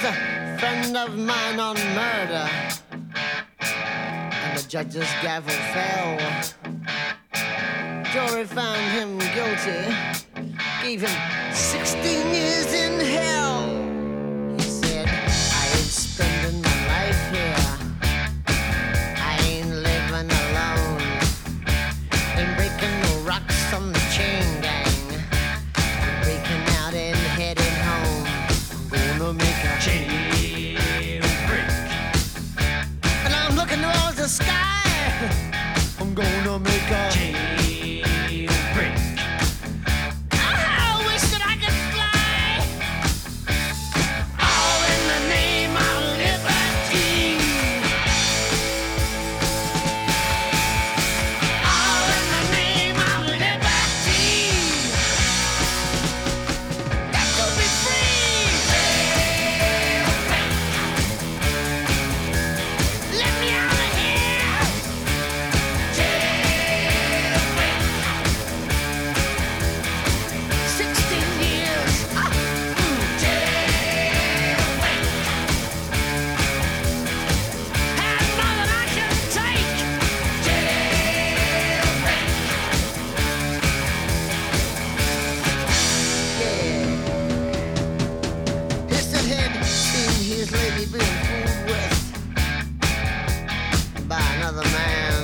was a friend of mine on murder, and the judge's gavel fell. Jury found him guilty, gave him 16 years in hell. He said, I ain't spending my life here, I ain't living alone, ain't breaking no rocks from the chain gang, I'm breaking out and heading home. I'm gonna make a jailbreak, and I'm looking towards the sky. I'm gonna make a jailbreak. I wish that I could fly, all in the name of liberty, all in the name of liberty. Got to be free. Let me out of here. 16 years. Had more than I can take. His head seen his lady being fooled with by another man.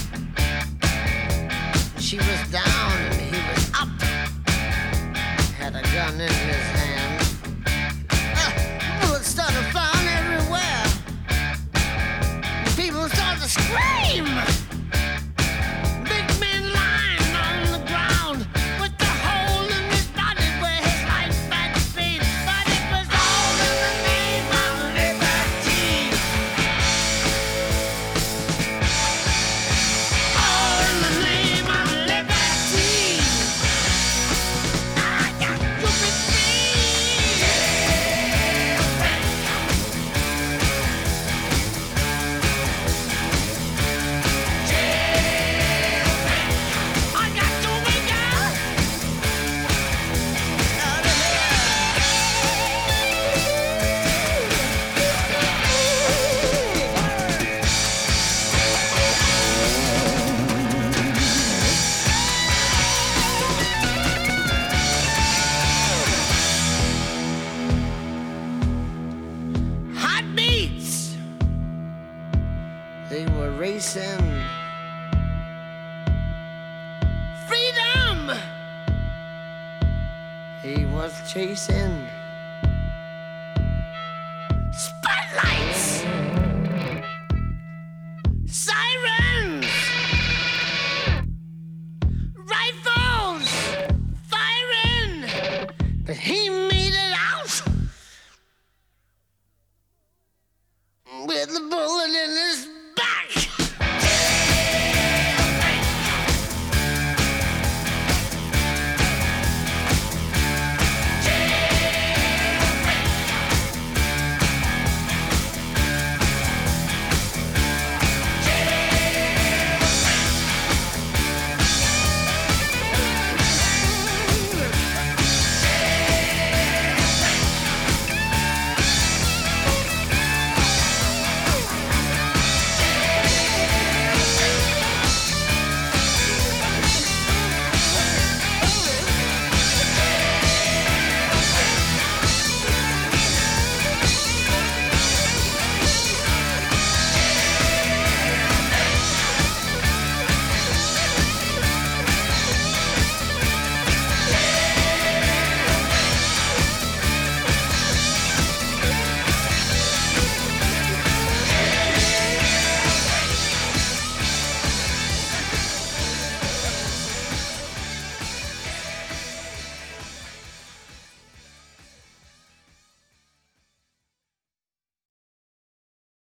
She was down and he was up, had a gun in his hand. Bullets started flying everywhere. People started to scream. Big man lying on the ground with the hole in his body where his life had been. But it was all in the name of liberty. All in the name of liberty. I got to be free. I got to wake up out of hot beats. They were racing. Freedom. He was chasing.